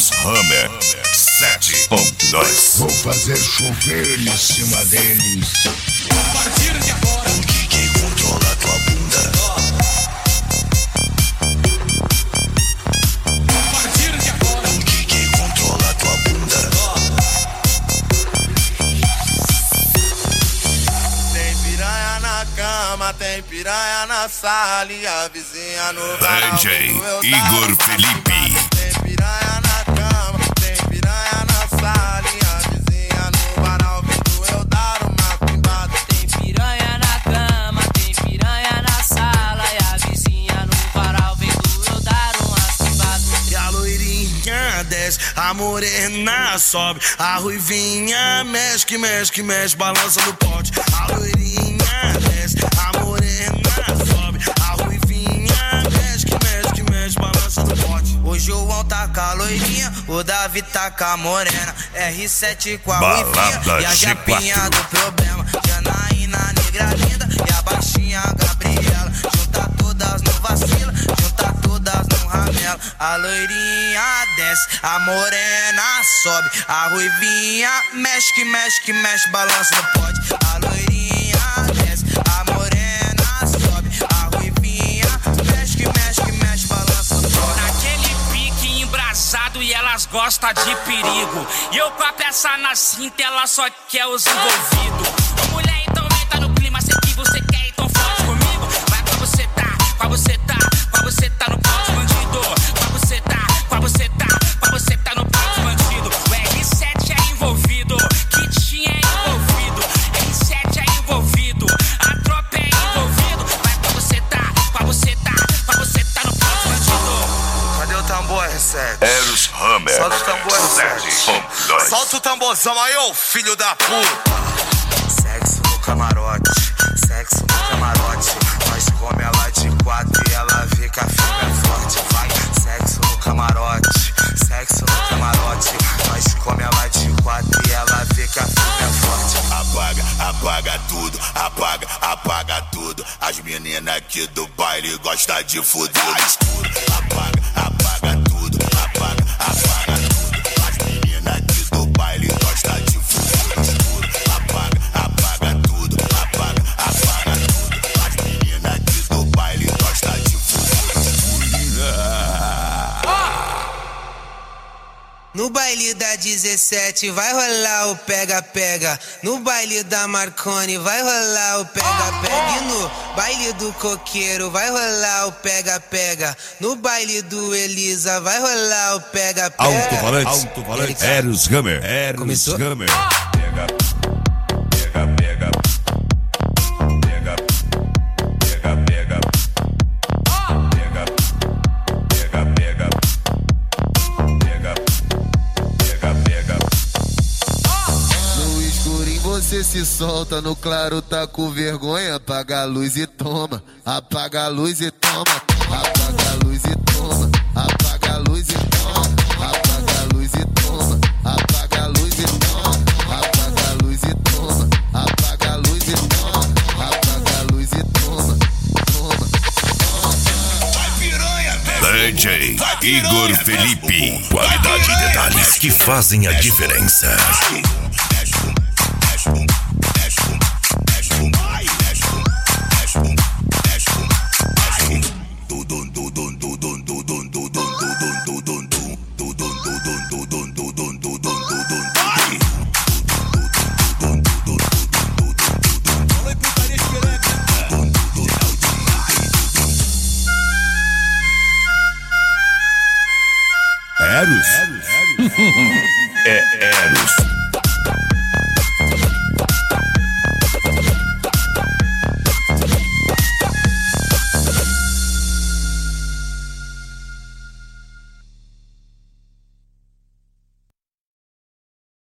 Eros Hammer 7.2. Vou fazer chover em cima deles. A partir de agora, o DJ controla tua bunda. a partir de agora, O DJ controla tua bunda. Tem piranha na cama, tem piranha na sala e a vizinha no varal. DJ Eu Igor tava Felipe. Tem piranha na cama, tem piranha na sala e a vizinha no varal. Vendo eu dar uma pimbada. Tem piranha na cama, tem piranha na sala e a vizinha no varal vendo eu dar umas pimbadas. E a loirinha desce, a morena sobe, a ruivinha mexe, que mexe, que mexe, balança no pote. A loirinha desce, a morena sobe, a ruivinha mexe, que mexe, balança no pote. O João tá com a loirinha, o Davi tá com a morena, R7 com a Balada ruivinha e a G4. japinha do problema. Janaína, negra linda e a baixinha Gabriela. Junta todas, não vacila, junta todas, não ramela. A loirinha desce, a morena sobe, a ruivinha mexe, que mexe, balança no pote. A loirinha desce, a morena sobe, a ruivinha mexe, que mexe, balança no pote. Naquele pique embrasado e elas gostam de perigo. E eu com a peça na cinta, ela só quer os envolvidos. Ô mulher, então entra no clima, sei que você quer, então fode comigo. Vai com você tá, com você tá, com você tá no pau de bandido. Com você tá, com você tá, com você tá no pau de bandido. O R7 é envolvido, Kitinha é envolvido, R7 é envolvido, a tropa é envolvido. Vai com você tá, com você tá, com você tá no pau de bandido. Cadê o tambor, R7? Eros Hammer Solta o tambor, 7.2. Solta o tamborzão aí, ô filho da puta. Sexo no camarote, sexo no camarote. Nós come ela de 4 e ela fica firme e forte. Vai, sexo no camarote, sexo no camarote. Nós come ela de 4 e ela fica firme e forte. Apaga tudo, apaga tudo. As meninas aqui do baile gostam de fuder escuro. Apaga tudo, apaga tudo. As meninas aqui do baile gostam de fuder escuro. Apaga tudo, apaga tudo. As meninas aqui do baile gostam de fuder escuro. No baile da 17 vai rolar o pega-pega. No baile da Marconi vai rolar o pega-pega. E no baile do Coqueiro vai rolar o pega-pega. No baile do Elisa vai rolar o pega-pega. Alto-falante, Eros Hammer, Começou? Hammer. No escurinho você se solta, no claro tá com vergonha. Apaga a luz e toma, apaga a luz e toma. Apaga a luz e toma, apaga a luz e toma. Apaga a luz e toma, apaga a luz e toma. Apaga a luz e toma, apaga a luz e toma. Apaga a luz e toma, toma. DJ Igor Felipe. Qualidade e detalhes que fazem a diferença. Eros? É Eros.